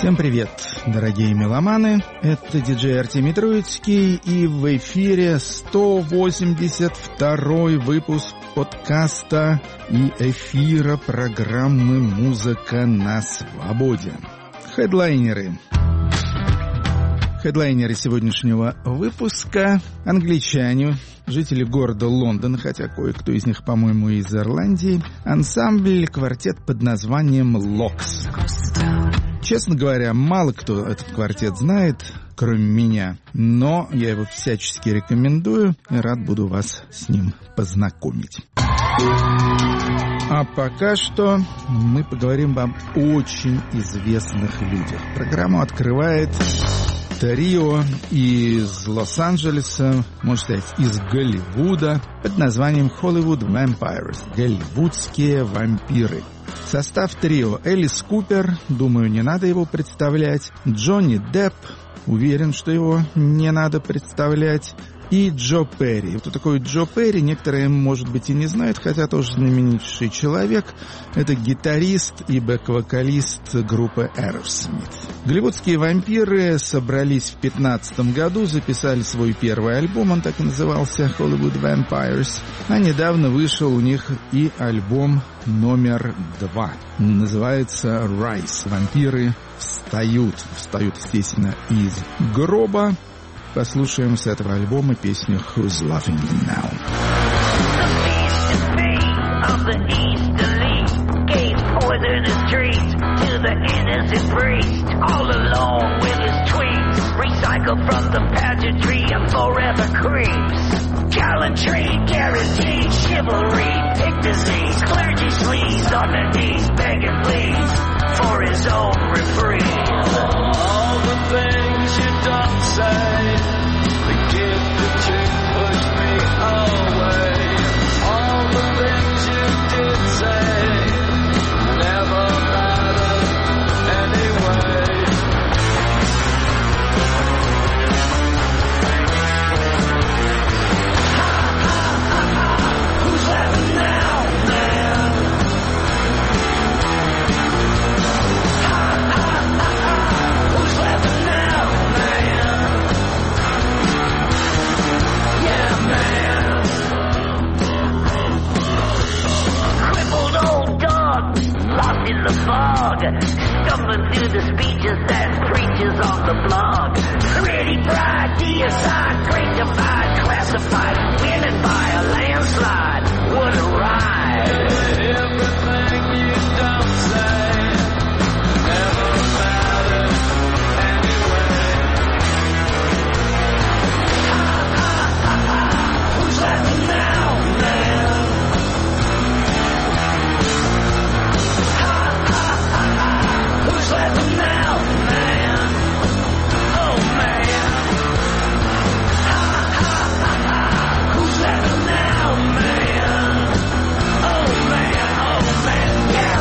Всем привет, дорогие меломаны, это диджей Артемий Троицкий, и в эфире 182-й выпуск подкаста и эфира программы «Музыка на свободе». Хедлайнеры сегодняшнего выпуска — англичане, жители города Лондон, хотя кое-кто из них, по-моему, из Ирландии, ансамбль, квартет под названием «Локс». Честно говоря, мало кто этот квартет знает, кроме меня, но я его всячески рекомендую и рад буду вас с ним познакомить. А пока что мы поговорим об очень известных людях. Программу открывает трио из Лос-Анджелеса, можно сказать, из Голливуда, под названием Hollywood Vampires, голливудские вампиры. Состав трио: Элис Купер, думаю, не надо его представлять, Джонни Депп, уверен, что его не надо представлять, и Джо Перри. Кто такой Джо Перри, некоторые, может быть, и не знают, хотя тоже знаменитейший человек. Это гитарист и бэк-вокалист группы Aerosmith. Голливудские вампиры собрались в 2015 году, записали свой первый альбом, он так и назывался, Hollywood Vampires. А недавно вышел у них и альбом номер 2. Называется Rise. Вампиры встают, естественно, из гроба. Послушаем с этого альбома песню «Who's Laughing Now». Stumbling through the speeches that preaches on the blog. Pretty bright, deicide, great divide, classified, winning by a landslide. What a ride! Everything you don't say never matters anyway. Ha ha ha ha! Who's laughing now, man? Who's laughing now, man? Oh, man. Ha, ha, ha, ha. Who's laughing now, man? Oh, man, yeah,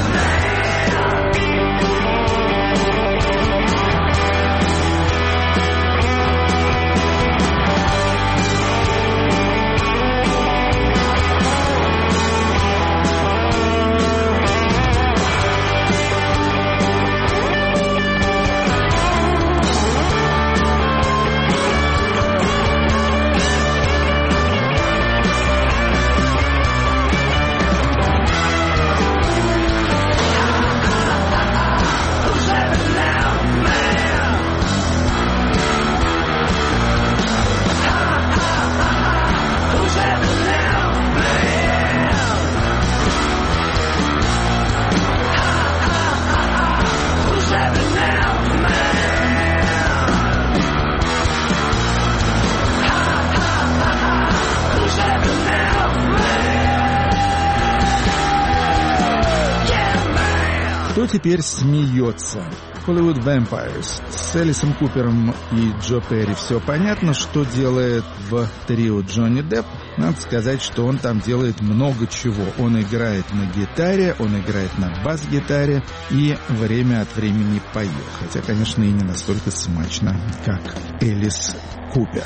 Кто теперь смеется? Hollywood Vampires. С Элисом Купером и Джо Перри все понятно. Что делает в трио Джонни Депп? Надо сказать, что он там делает много чего. Он играет на гитаре, он играет на бас-гитаре и время от времени поет. Хотя, конечно, и не настолько смачно, как Элис Купер.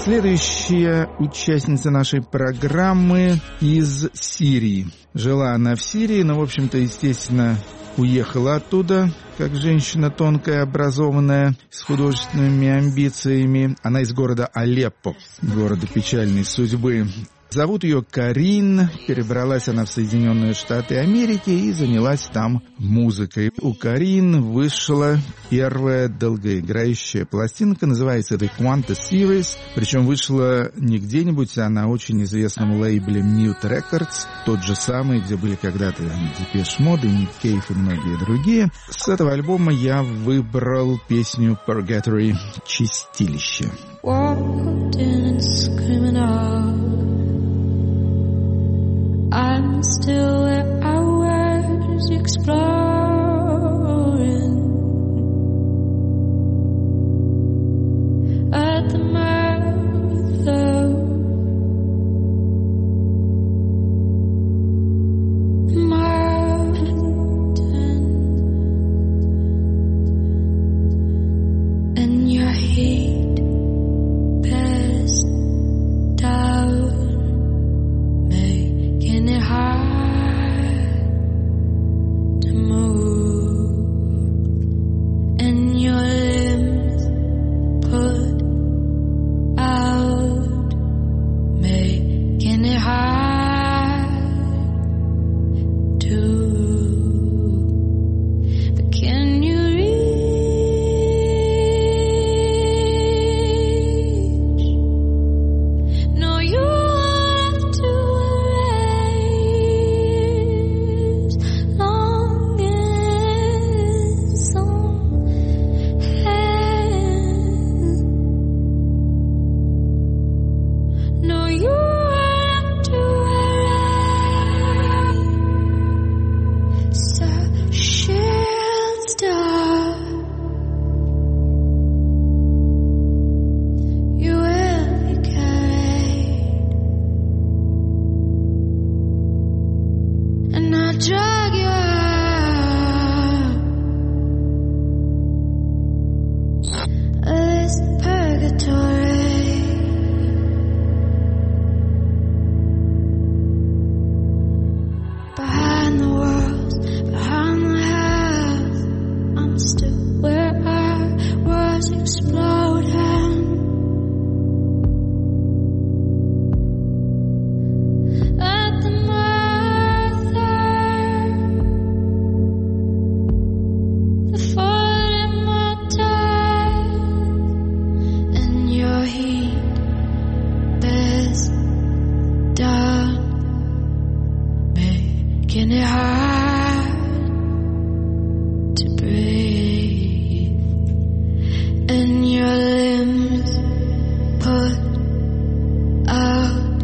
Следующая участница нашей программы из Сирии. Жила она в Сирии, но, в общем-то, естественно, уехала оттуда, как женщина тонкая, образованная, с художественными амбициями. Она из города Алеппо, города печальной судьбы. Зовут ее Карин, перебралась она в Соединенные Штаты Америки и занялась там музыкой. У Карин вышла первая долгоиграющая пластинка, называется The Quanta Series, причем вышла не где-нибудь, а на очень известном лейбле Mute Records, тот же самый, где были когда-то Depeche Mode, Nick Cave и многие другие. С этого альбома я выбрал песню Purgatory «Чистилище». I'm still where I was exploring at the mouth of the mountain, and your heat passed down, making it hard to move, and your limbs put out, making it hard to. But can you reach? No, you have to erase longings on hands. No, you have to erase. So she'll stop. You will be carried, and I'll drag you out of this purgatory. Behind the walls, behind the house, I'm still where I was exploding at the mother, the fault in my time, and your heat bears down, making it hard to breathe, and your limbs put out,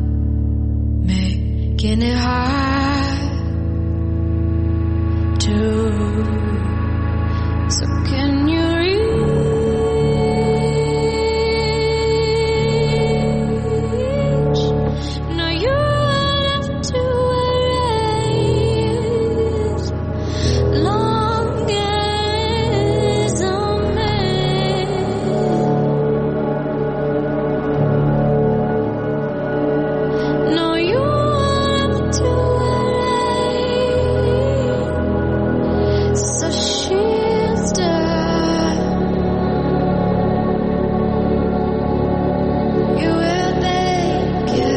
making it hard to. So can you reach? No, you have to erase longings on me. No, you have to erase. So she'll stop. You will make it,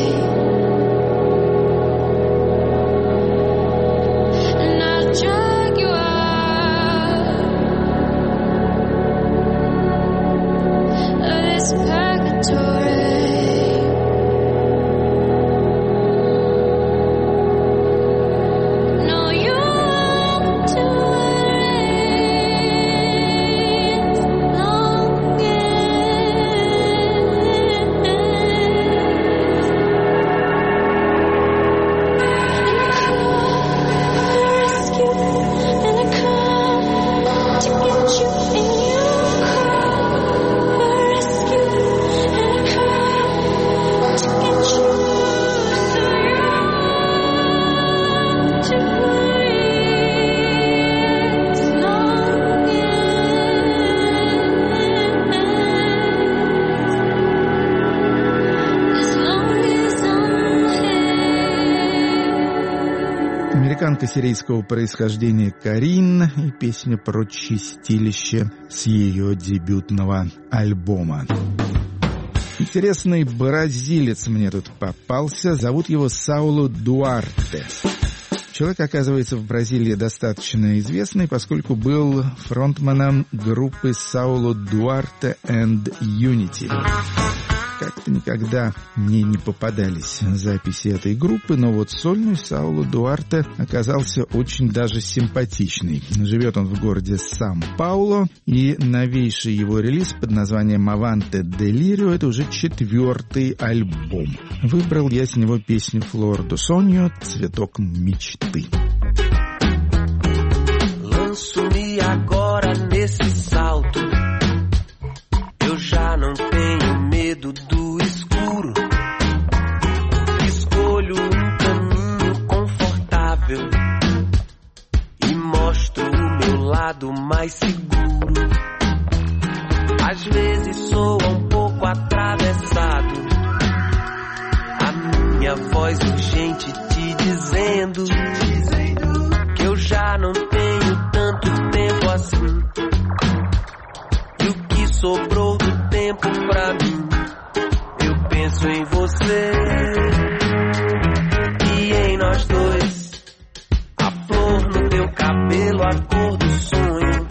and I'll drag you out of this purgatory. No, you have to erase longings. франко-сирийского происхождения Карин и песня про чистилище с ее дебютного альбома. Интересный бразилец мне тут попался. Зовут его Саулу Дуарте. Человек, оказывается, в Бразилии достаточно известный, поскольку был фронтменом группы Саулу Дуарте and Unity. Как-то никогда мне не попадались записи этой группы, но вот сольный Саулу Дуарте оказался очень даже симпатичный. Живет он в городе Сан-Пауло, и новейший его релиз под названием «Аванте Делирио» — это уже 4-й альбом. Выбрал я с него песню «Флор до Соньо» «Цветок мечты». Lanço-me agora nesse salto. Eu já não tenho medo do escuro. Escolho um caminho confortável e mostro o meu lado mais seguro. Às vezes soa um pouco atravessado a minha voz urgente te dizendo que eu já não tenho tanto tempo assim. E o que sobrou do tempo pra mim, eu penso em você e em nós dois. A flor no teu cabelo, a cor do sonho.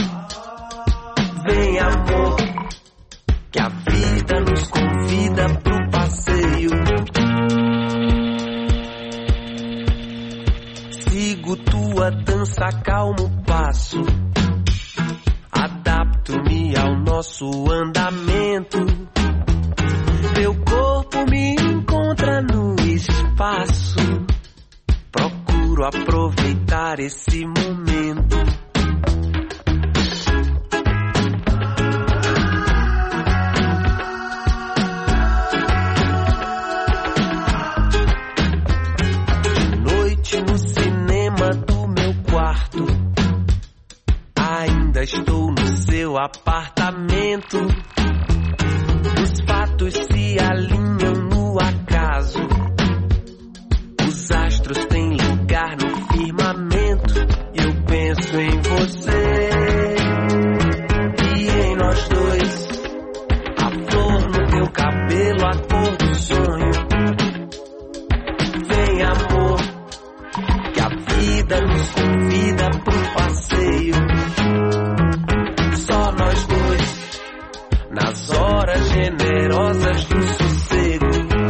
Vem, amor, que a vida nos convida pro passeio. Sigo tua dança, calmo passo. Adapto-me ao nosso andamento. Teu corpo me encontra no espaço. Procuro aproveitar esse momento. De noite no cinema do meu quarto, ainda estou no seu apartamento. Os fatos se alinham no acaso. Os astros têm lugar no firmamento. Eu penso em você e em nós dois. A flor no teu cabelo, a cor do sonho. Vem, amor, que a vida nos convida pro passeio. Só nós dois, nas horas generosas do sossego.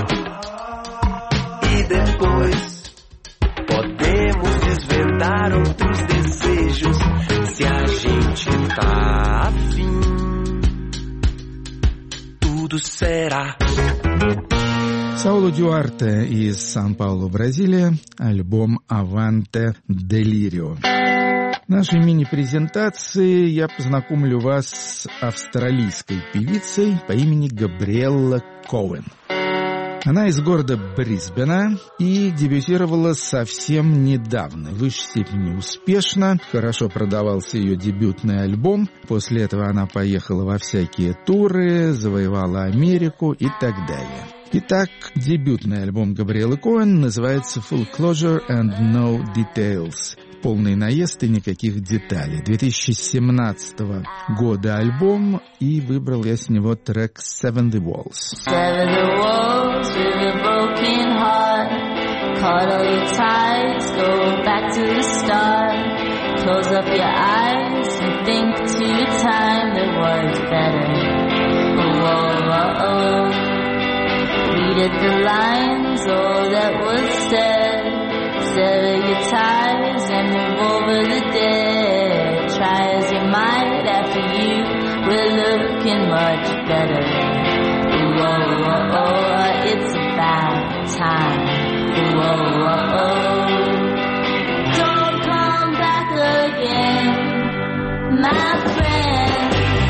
E depois podemos desvendar outros desejos, se a gente tá afim. Tudo será. Саулу Дуарте из Сан-Паулу, Бразилия, альбом «Аванте Делирио». В нашей мини-презентации я познакомлю вас с австралийской певицей по имени Габриэлла Коуэн. Она из города Брисбена и дебютировала совсем недавно, в высшей степени успешно. Хорошо продавался ее дебютный альбом. После этого она поехала во всякие туры, завоевала Америку и так далее. Итак, дебютный альбом Габриэллы Коуэн называется «Full Closure and No Details». Полный наезд и никаких деталей. 2017 года альбом, и выбрал я с него трек «Seven the Walls». Sever the walls with a broken heart. Cut all your ties, go back to the start. Close up your eyes and think to a time that was better. Whoa, whoa, oh. Read at the lines, all that was said. Sever your ties and move over the dead. Try as you might, after you we're looking much better. Whoa, whoa, oh, it's about time. Whoa, whoa, oh. Don't come back again, my friend.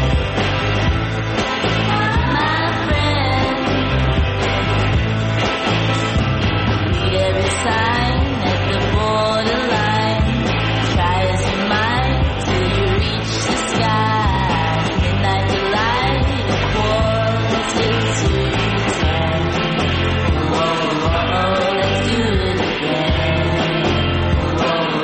My friend. Read every sign at the borderline. Try as you might till you reach the sky. Midnight delight, a quarter to 10. Whoa, whoa, oh, let's do it again. Whoa,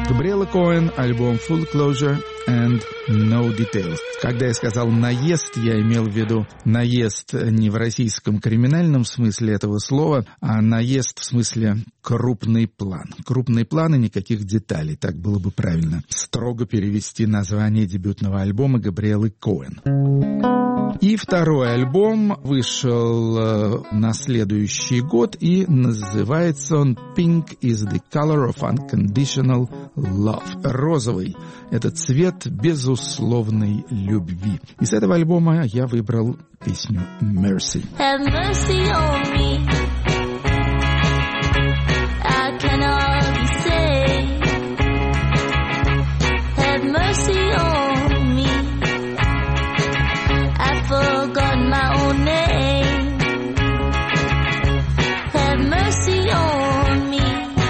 Габриэла Коэн, альбом Full Closure and No Details. Когда я сказал «наезд», я имел в виду наезд не в российском криминальном смысле этого слова, а наезд в смысле крупный план. Крупный план и никаких деталей, так было бы правильно строго перевести название дебютного альбома Габриэлы Коэн. И второй альбом вышел на следующий год, и называется он «Pink is the color of unconditional love». Розовый — это цвет безусловной любви. Из этого альбома я выбрал песню «Mercy». Have mercy on me. I can hardly say. Have mercy on me. I've forgotten my own name. Have mercy on me.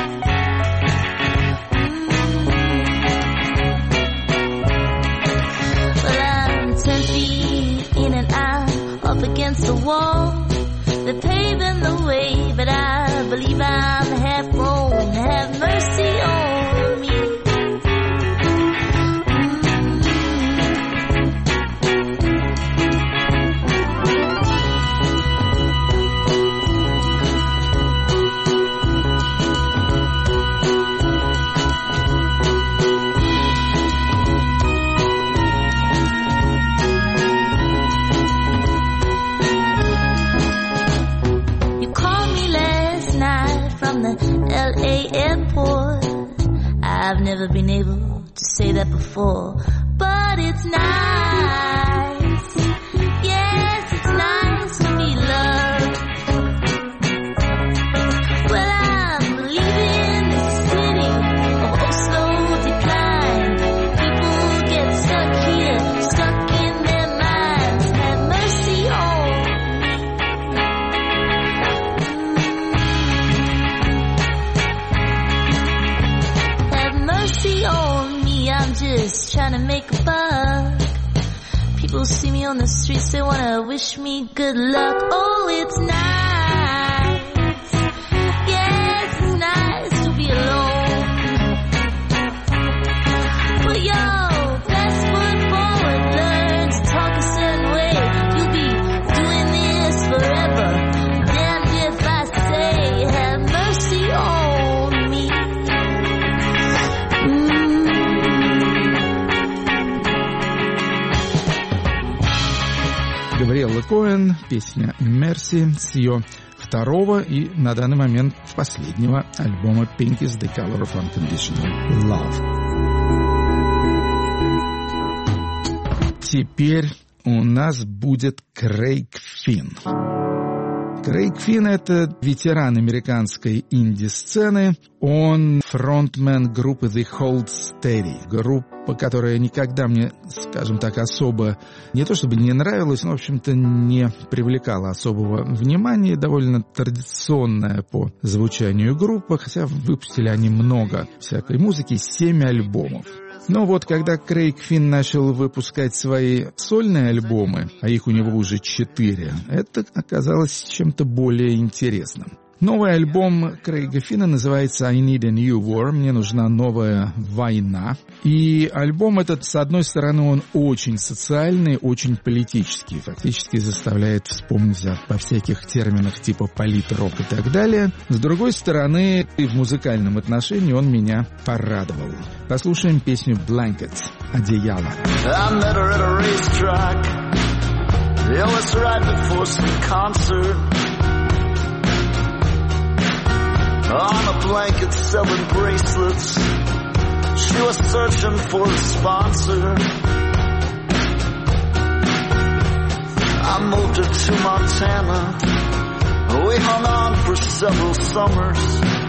Well, I'm 10 feet in and out, up against the wall. They're paving the way, but I believe I'm half grown. Have mercy on me. L.A. airport. I've never been able to say that before, but it's nice. Yes, it's nice to be loved. Well, I'm leaving the city of oh slow decline. People get stuck here, stuck in their minds. Have mercy on on me, I'm just trying to make a buck. People see me on the streets, they wanna wish me good luck. Oh, it's nice. Yes, it's nice to be alone. Put your best foot forward, learn to talk a certain way. You'll be doing this forever. Damned if I say, have mercy on me. Габриэла Коэн, песня «Mercy» с ее второго и на данный момент последнего альбома «Pink is the color of unconditional love». Теперь у нас будет Крейг Финн. Крейг Финн — это ветеран американской инди-сцены. Он фронтмен группы The Hold Steady. Группа, которая никогда мне, скажем так, особо не то чтобы не нравилась, но, в общем-то, не привлекала особого внимания. Довольно традиционная по звучанию группа, хотя выпустили они много всякой музыки, 7 альбомов. Но вот когда Крейг Финн начал выпускать свои сольные альбомы, а их у него уже 4, это оказалось чем-то более интересным. Новый альбом Крейга Финна называется «I Need a New War», «Мне нужна новая война». И альбом этот, с одной стороны, он очень социальный, очень политический, фактически заставляет вспомнить о всяких терминах типа политрок и так далее. С другой стороны, и в музыкальном отношении он меня порадовал. Послушаем песню «Blankets» «Одеяло». I met her at a racetrack. It was right before some concert. On a blanket selling bracelets. She was searching for a sponsor. I moved her to Montana. We hung on for several summers.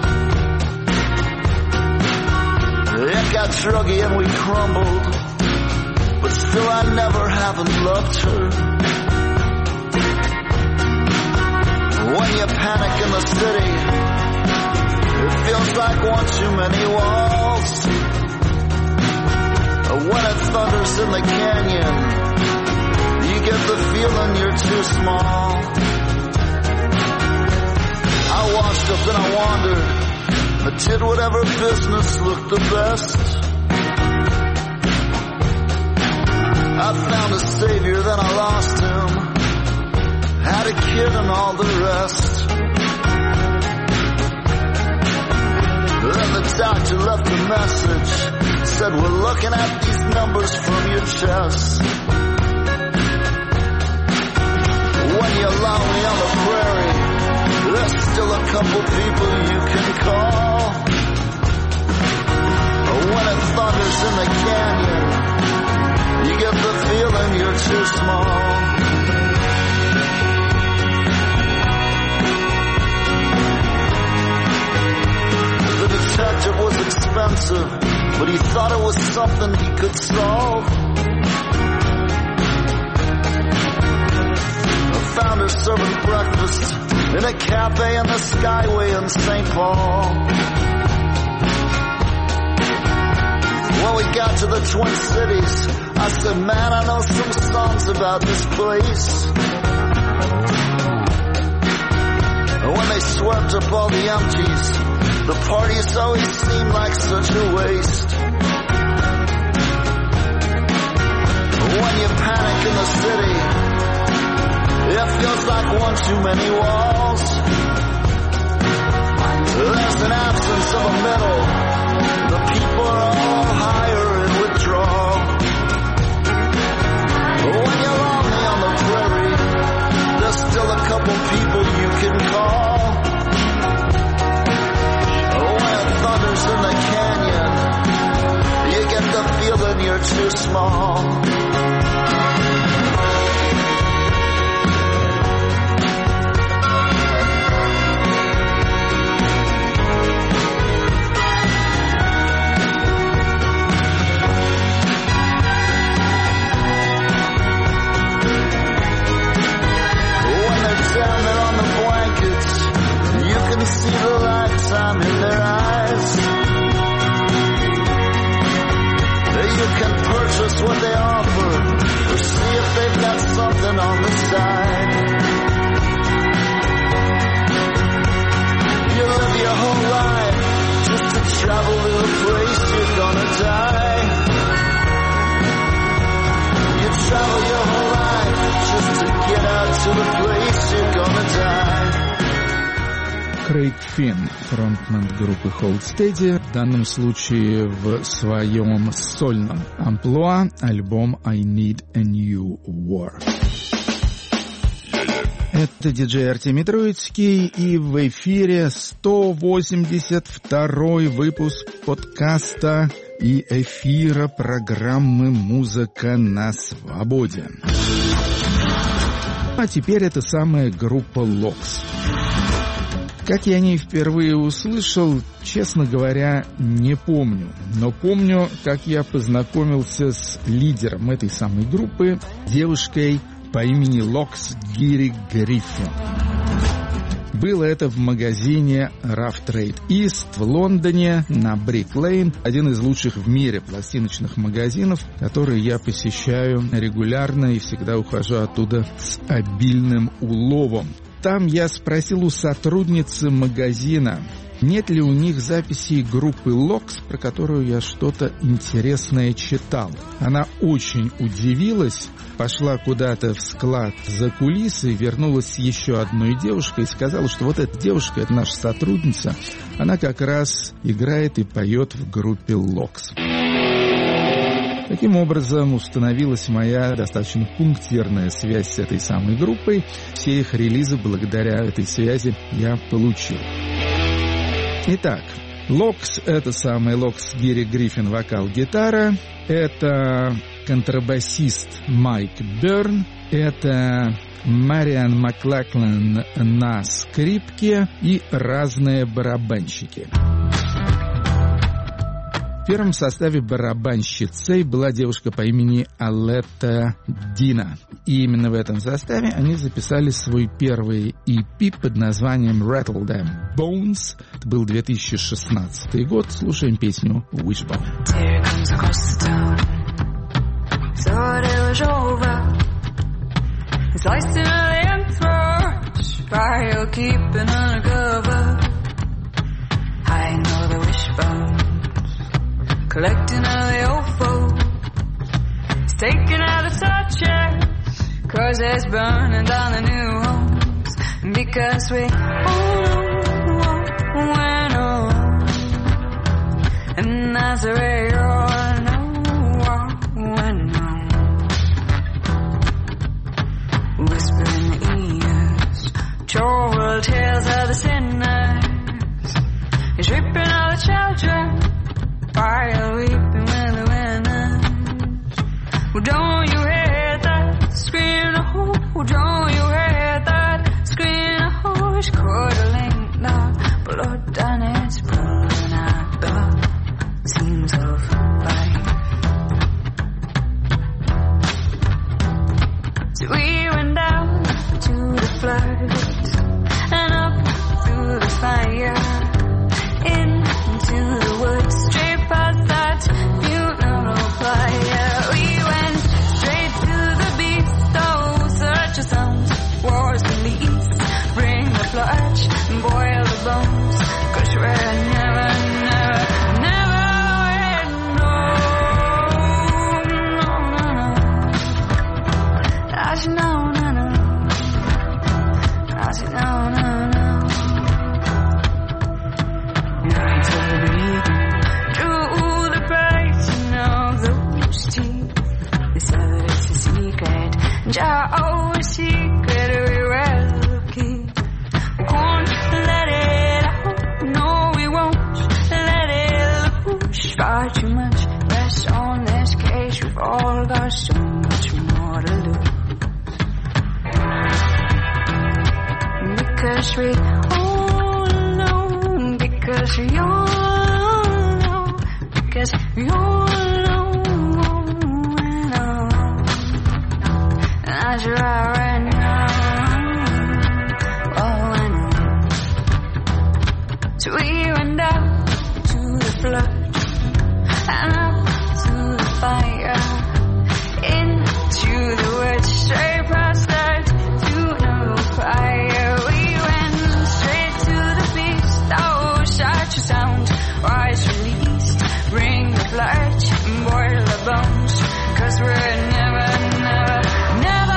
It got druggy and we crumbled, but still I never haven't loved her. When you panic in the city, it feels like one too many walls. When it thunders in the canyon, you get the feeling you're too small. I washed up and I wandered I did whatever business looked the best. I found a savior, then I lost him. Had a kid and all the rest. Then the doctor left a message. Said, we're looking at these numbers from your chest. When you're lonely on the prairie, there's still a couple people you can call. When it thunders in the canyon, you get the feeling you're too small. The detective was expensive, but he thought it was something he could solve. I found her serving breakfast in a cafe on the Skyway in St. Paul. When we got to the Twin Cities, I said, man, I know some songs about this place. When they swept up all the empties, the parties always seemed like such a waste. When you panic in the city, it feels like one too many walls. There's an absence of a middle. The people are all higher in withdrawal. When you're lonely on the prairie, there's still a couple people you can call. When it thunders in the canyon, you get the feeling you're too small. Down there on the blankets, you can see the lifetime in their eyes. You can purchase what they offer, or see if they've got something on the side. You live your whole life just to travel to the place you're gonna die. You travel your whole life just to get out to the place you're gonna die. Крейг Финн, фронтмен группы Hold Steady, в данном случае в своем сольном амплуа, альбом I Need a New War. Это диджей Артемий Троицкий, и в эфире 182-й выпуск подкаста и эфира программы «Музыка на свободе». А теперь это самая группа Lox. Как я о ней впервые услышал, честно говоря, не помню. Но помню, как я познакомился с лидером этой самой группы, девушкой по имени Lox Гири Гриффин. Было это в магазине Rough Trade East в Лондоне на Брик Лейн, один из лучших в мире пластиночных магазинов, который я посещаю регулярно и всегда ухожу оттуда с обильным уловом. Там я спросил у сотрудницы магазина, нет ли у них записей группы Lox, про которую я что-то интересное читал. Она очень удивилась, пошла куда-то в склад за кулисы, вернулась с еще одной девушкой и сказала, что вот эта девушка, это наша сотрудница, она как раз играет и поет в группе Lox. Таким образом, установилась моя достаточно пунктирная связь с этой самой группой. Все их релизы благодаря этой связи я получил. Итак, Lox — это самый Lox Гири Гриффин, вокал-гитара. Это контрабасист Майк Берн. Это Мариан Маклаклан на скрипке и разные барабанщики. В первом составе барабанщицей была девушка по имени Алетта Дина. И именно в этом составе они записали свой первый EP под названием Rattle Them Bones. Это был 2016 год. Слушаем песню Wishbone. I know the wishbones, collecting all the old folks, taking out the torches, cause it's burning down the new homes, because we all know what went on, and that's the way you all know what went on. Whisper in the ears, troll tales of the sinners, he's ripping all the children, while weeping with the winners. Well, don't you hear that scream? Oh, don't you hear that scream? Oh, it's curdling the blood and it's pulling out the seams of life. So we went down to the floods and up through the fire, into the woods, straight past that funeral pyre. We went straight to the beast, oh, such a sound, wars the least, bring the flesh, boil the bones, cause we're never, never, never win, no, no, no, no. I should know, no, no, I should know, no, no. Oh, a secret we will keep. We won't let it out. No, we won't let it loose. Far too much rest on this case. We've all got so much more to lose. Because we all know. Because we all know. Because we all know. As you are right now, oh, I know. So we went down to the flood and up to the fire, into the woods, straight past that funeral pyre. We went straight to the beast, oh, such a sound, rise released, bring the blood, boil the bones, cause we're never, never, never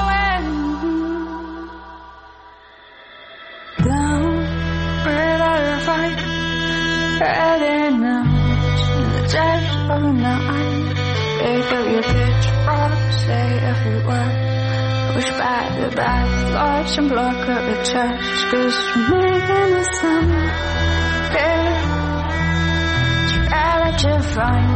heading out to the dead of the night. Pick up your pitchfork, say every word. Push back the bad thoughts and block up the trash, cause we're making the sun. Try to find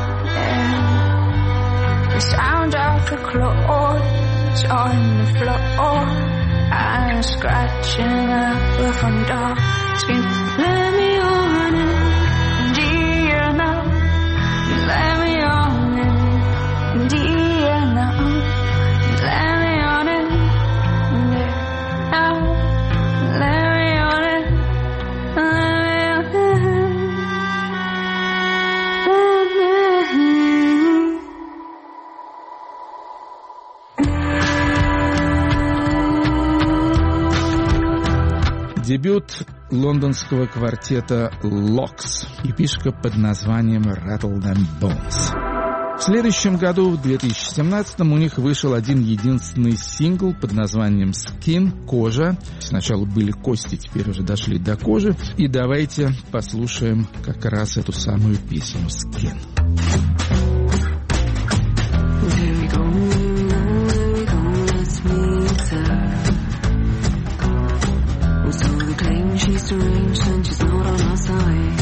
the sound of the claws on the floor. I'm scratching up the front door, scream, let me on in, dear now. Let me on in, dear now. Let me on in, dear now. Let me on in, let me on in. Дебют лондонского квартета Locks, эпишка под названием Rattle Them Bones. В следующем году, в 2017-м, у них вышел один единственный сингл под названием Skin, кожа. Сначала были кости, теперь уже дошли до кожи. И давайте послушаем как раз эту самую песню Skin. She's deranged and she's not on our side.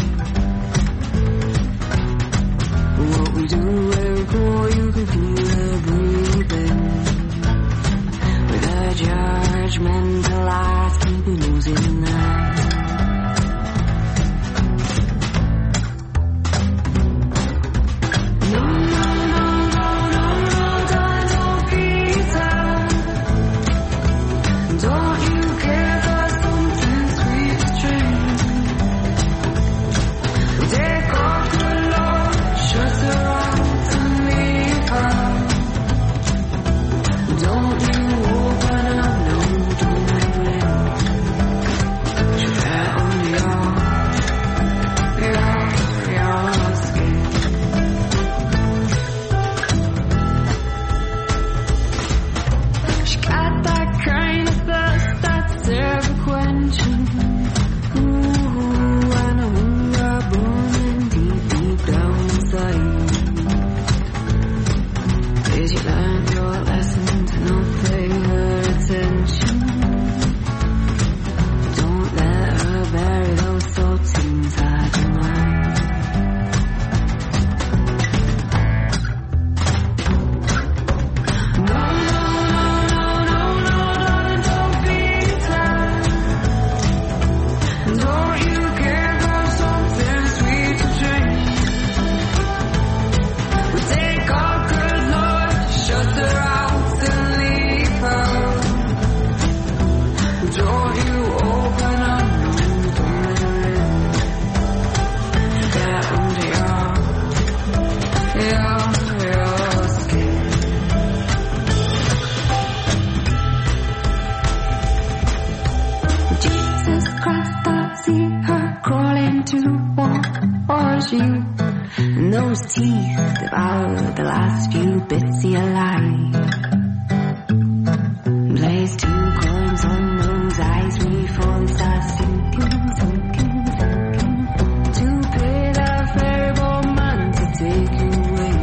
What we do, where we go, you can feel her breathing. With her judgmental eyes, keep you losing that. No, no, no, no, no, no, darling, don't be sad. Don't you care for something sweet strange? Take off the load, shut her out. teeth devour the last few bits of your life. Place 2 coins on those eyes before they start sinking, sinking, sinking. To pay that variable man to take you away.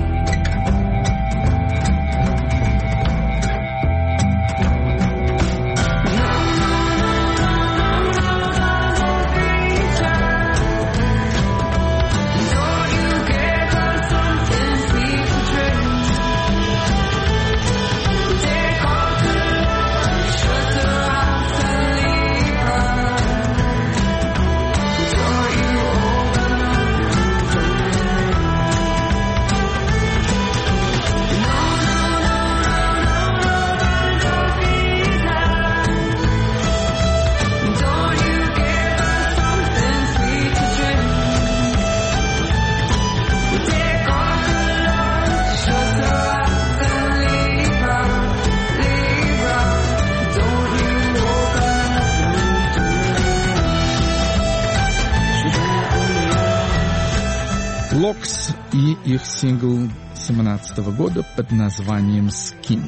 Локс и их сингл 2017 года под названием «Skin».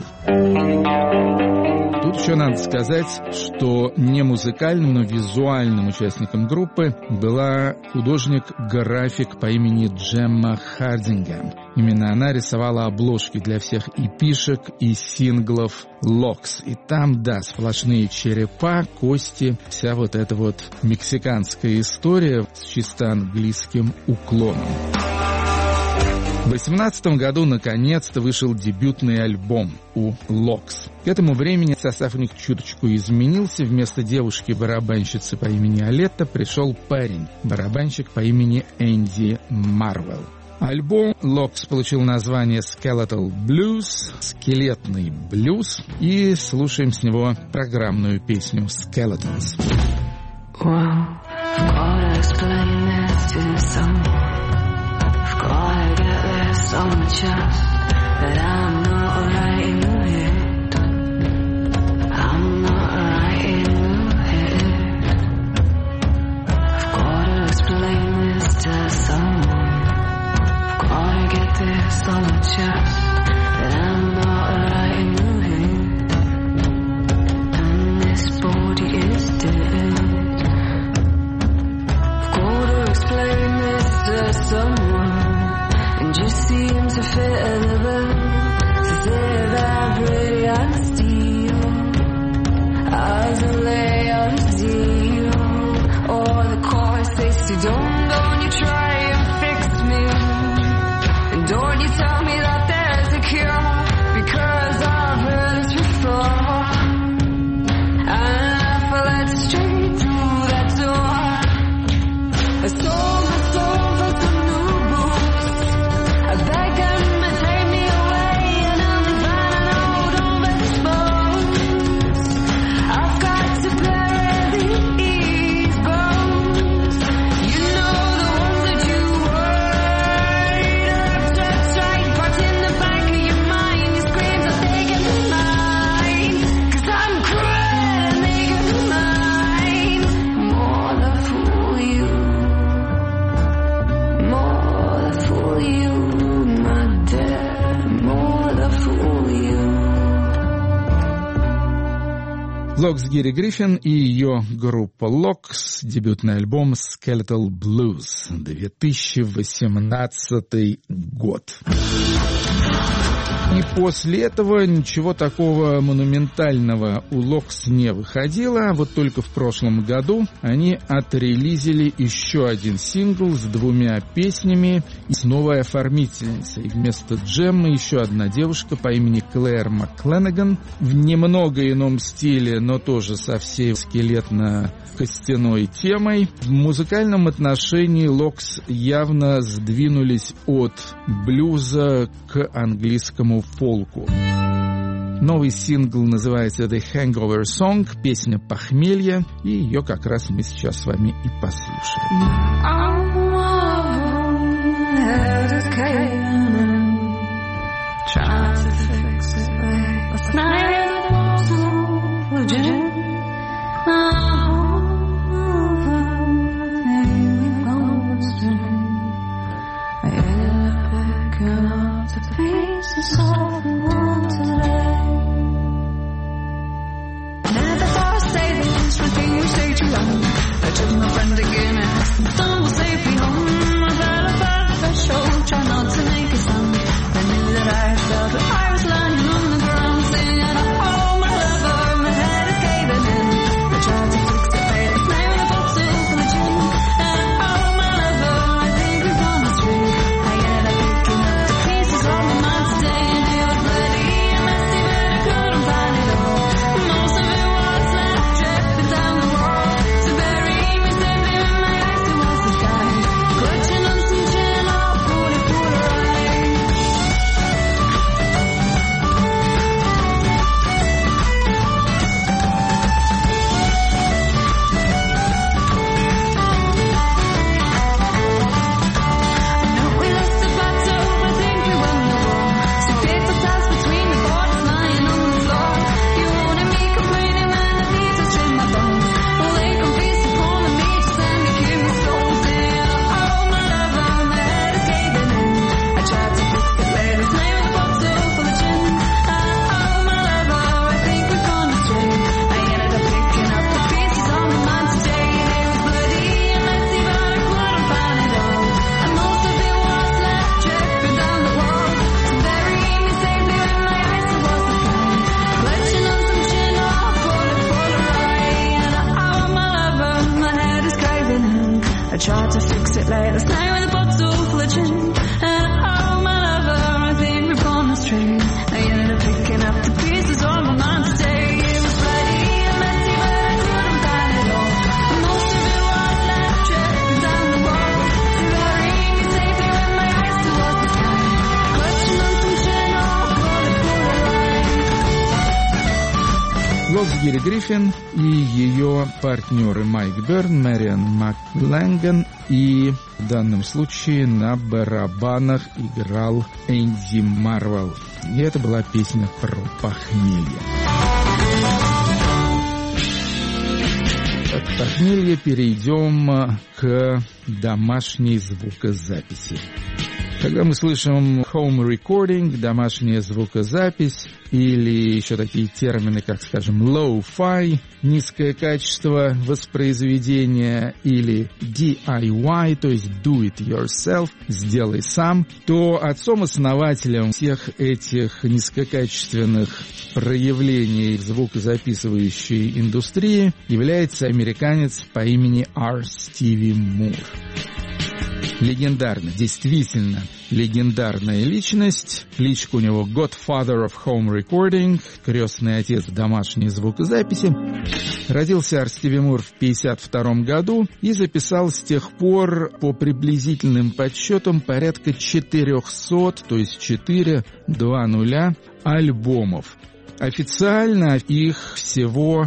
Тут еще надо сказать, что не музыкальным, но визуальным участником группы была художник-график по имени Джемма Хардингем. Именно она рисовала обложки для всех эпишек и синглов «Локс». И там, да, сплошные черепа, кости, вся вот эта вот мексиканская история с чисто английским уклоном. В 2018 году наконец-то вышел дебютный альбом у Локс. К этому времени состав у них чуточку изменился. Вместо девушки-барабанщицы по имени Алетта пришел парень, барабанщик по имени Энди Марвелл. Альбом Локс получил название Skeletal Blues, скелетный блюз, и слушаем с него программную песню Skeletons. Well, gotta explain this to someone. Gotta get this on the chest that I'm not right in the head. I'm not right in the head. I've gotta explain this to someone. I've gotta get this on the chest that I'm not right in the head. And this body is dead. I've gotta explain this to someone. Just seem to fit the bill. To say that pretty and steal as a lay on steel. Or the chorus says to don't go and you try and fix me. And don't you tell me that there's a cure, because I've heard it before. And I fell led straight through that door. I sold my soul for some new boots. I beg them to take me away, and I'll be fine, I know, don't exposed. I've got to bury these bones. You know the ones that you were. Just right, parked in the back of your mind. Your screams are taking me mine. 'Cause I'm cruel and they can be mine. More the fool you. More the fool you. Локс Гири Гриффин и ее группа Локс, дебютный альбом Skeletal Blues, 2018 год. И после этого ничего такого монументального у Локс не выходило. Вот только в прошлом году они отрелизили еще один сингл с 2 песнями и с новой оформительницей. Вместо Джеммы еще одна девушка по имени Клэр Маккленаган в немного ином стиле, но тоже со всей скелетно-костяной темой. В музыкальном отношении Локс явно сдвинулись от блюза к английскому фолку. Новый сингл называется The Hangover Song, песня «Похмелье», и ее как раз мы сейчас с вами и послушаем. голос Гири Гриффин и ее партнеры Майк Берн, Мэриан МакЛэнган, и в данном случае на барабанах играл Энди Марвел. И это была песня про похмелье. От похмелья перейдем к домашней звукозаписи. Когда мы слышим home recording, домашняя звукозапись, или еще такие термины, как, скажем, low-fi, низкое качество воспроизведения, или DIY, то есть do it yourself, сделай сам, то отцом-основателем всех этих низкокачественных проявлений звукозаписывающей индустрии является американец по имени R. Stevie Moore. Легендарно, действительно легендарная личность. Кличка у него Godfather of Home Recording, крестный отец домашней звукозаписи. Родился Ар Стиви Мур в 1952 году и записал с тех пор по приблизительным подсчетам порядка 400, то есть 420 альбомов. Официально их всего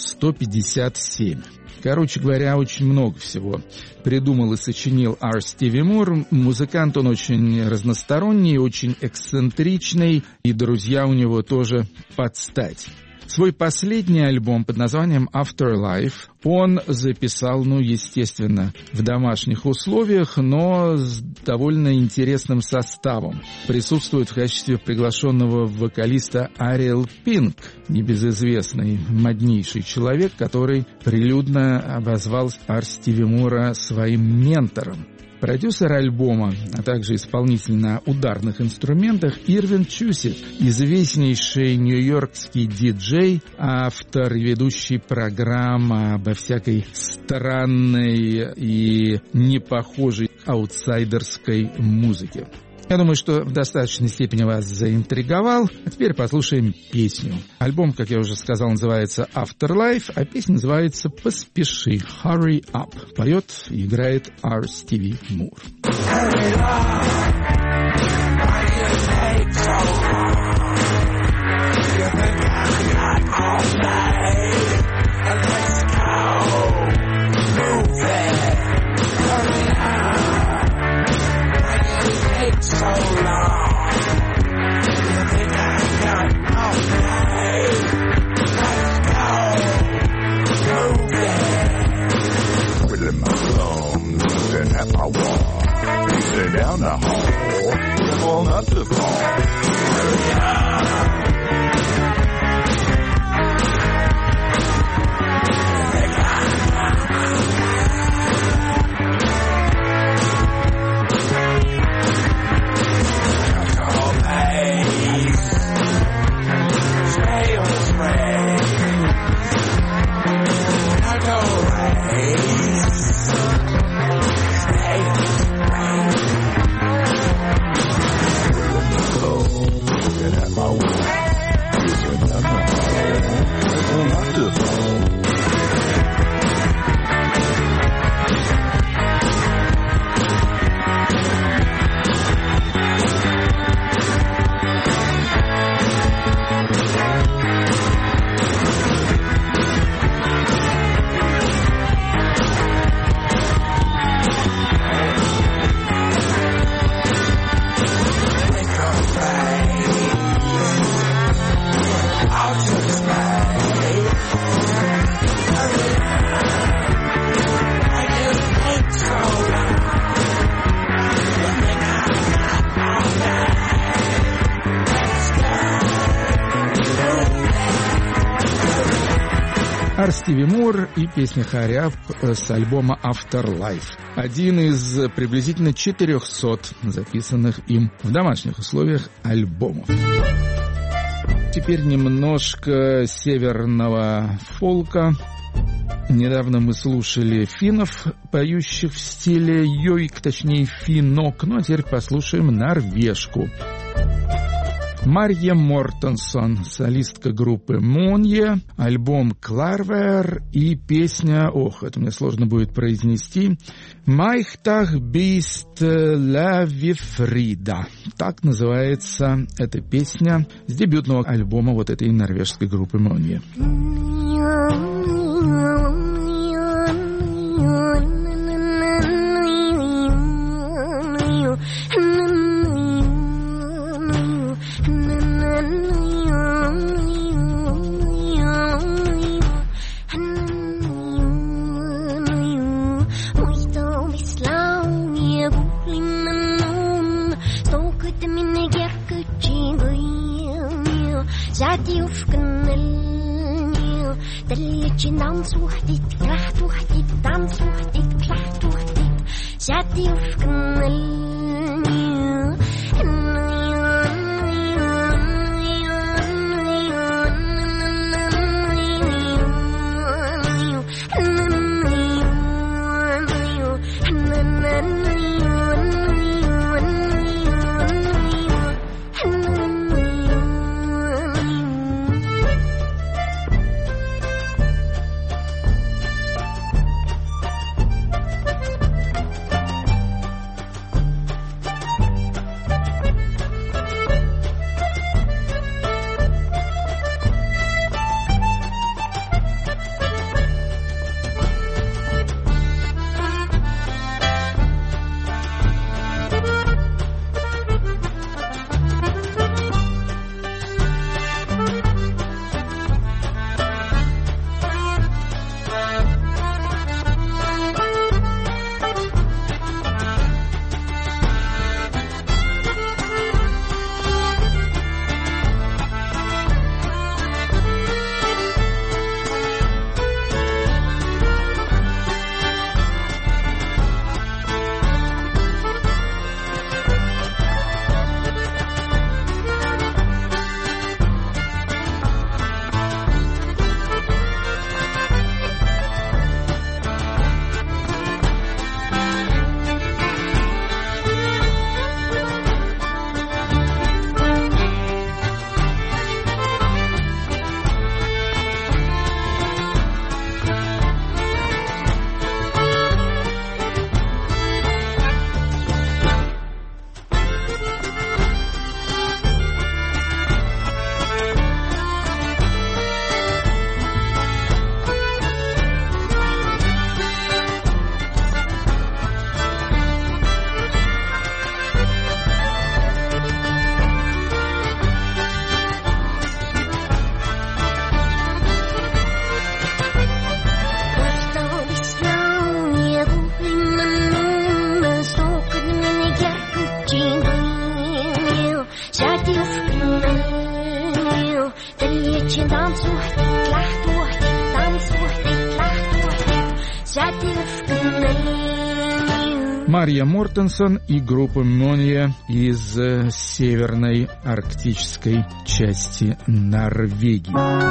157. Короче говоря, очень много всего придумал и сочинил Ар Стиви Мур. Музыкант он очень разносторонний, очень эксцентричный, и друзья у него тоже под стать. Свой последний альбом под названием Afterlife он записал, естественно, в домашних условиях, но с довольно интересным составом. Присутствует в качестве приглашенного вокалиста Ариэл Пинк, небезызвестный, моднейший человек, который прилюдно обозвал Ар Стиви Мура своим ментором. Продюсер альбома, а также исполнитель на ударных инструментах Ирвин Чусит, известнейший нью-йоркский диджей, автор и ведущий программ обо всякой странной и непохожей аутсайдерской музыке. Я думаю, что в достаточной степени вас заинтриговал. А теперь послушаем песню. Альбом, как я уже сказал, называется Afterlife, а песня называется «Поспеши», Hurry Up. Поет и играет Ар Стиви Мур. So long, you think I got all night? Let's go, move it. Fiddling my thumbs and at my wall, pacing down the hall, careful not to fall. Hurry up. Ар Стиви Мур и песня «Hurry Up» с альбома Afterlife. Один из приблизительно 400 записанных им в домашних условиях альбомов. Теперь немножко северного фолка. Недавно мы слушали финнов, поющих в стиле йойк, точнее финок, ну а теперь послушаем норвежку. Марья Мортенсон, солистка группы Монье, альбом «Кларвер» и песня, это мне сложно будет произнести, «Майхтах бист ла вифрида». Так называется эта песня с дебютного альбома вот этой норвежской группы Монье. Dans وحدك رحت وحدك dans وحدك طلعت وحدك جاتي وفكني Марья Мортенсон и группа Монье из северной арктической части Норвегии.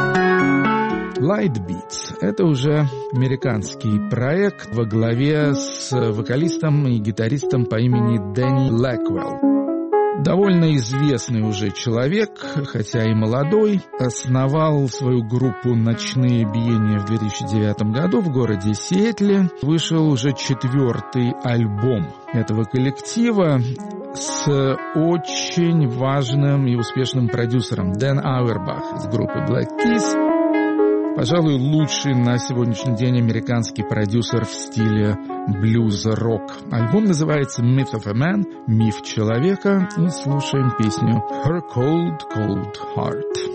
Light Beats — это уже американский проект во главе с вокалистом и гитаристом по имени Дэнни Блэквелл. Довольно известный уже человек, хотя и молодой, основал свою группу «Ночные биения» в 2009 году в городе Сиэтле. Вышел уже 4-й альбом этого коллектива с очень важным и успешным продюсером Дэн Ауэрбах из группы Black Keys. Пожалуй, лучший на сегодняшний день американский продюсер в стиле блюз-рок. Альбом называется «Myth of a Man» — «Миф человека», и слушаем песню «Her Cold, Cold Heart».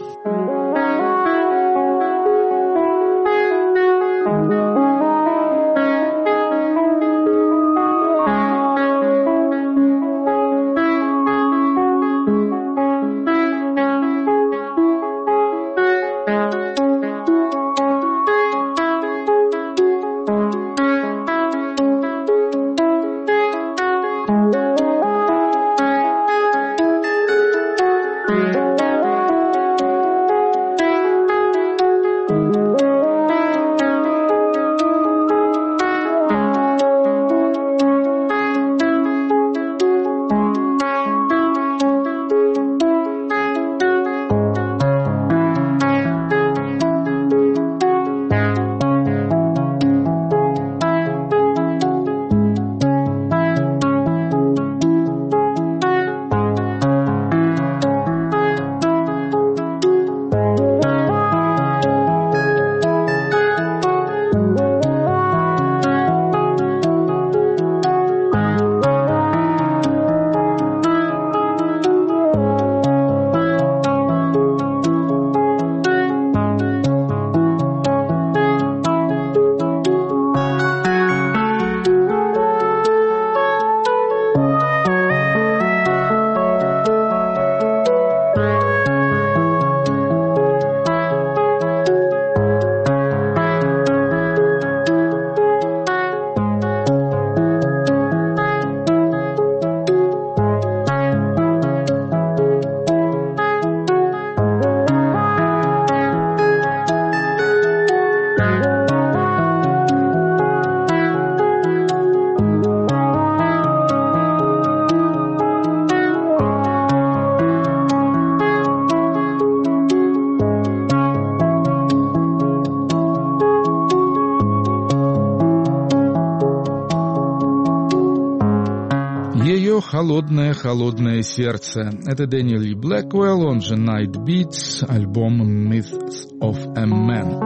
«Холодное сердце». Это Дэниел Ли Блэквелл, он же Night Beats, альбом Myths of a Man.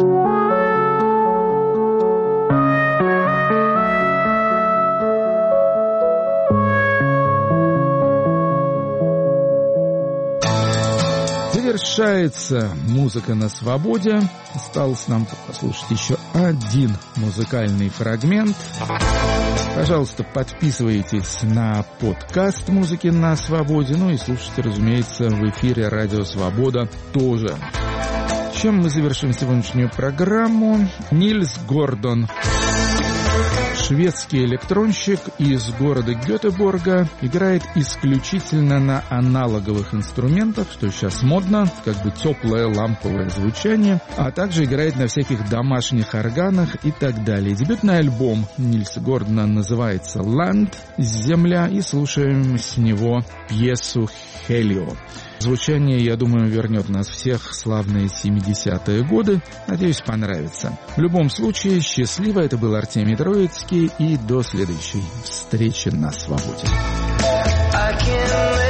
Завершается музыка на свободе. Осталось нам послушать еще один музыкальный фрагмент. Пожалуйста, подписывайтесь на подкаст «Музыки на свободе». Ну и слушайте, разумеется, в эфире «Радио Свобода» тоже. Чем мы завершим сегодняшнюю программу? Нильс Гордон, шведский электронщик из города Гетеборга, играет исключительно на аналоговых инструментах, что сейчас модно, как бы теплое ламповое звучание, а также играет на всяких домашних органах и так далее. Дебютный альбом Нильса Гордона называется «Land» — «Земля», и слушаем с него пьесу «Хелио». Звучание, я думаю, вернет нас всех в славные 70-е годы. Надеюсь, понравится. В любом случае, счастливо. Это был Артемий Троицкий. И до следующей встречи на свободе.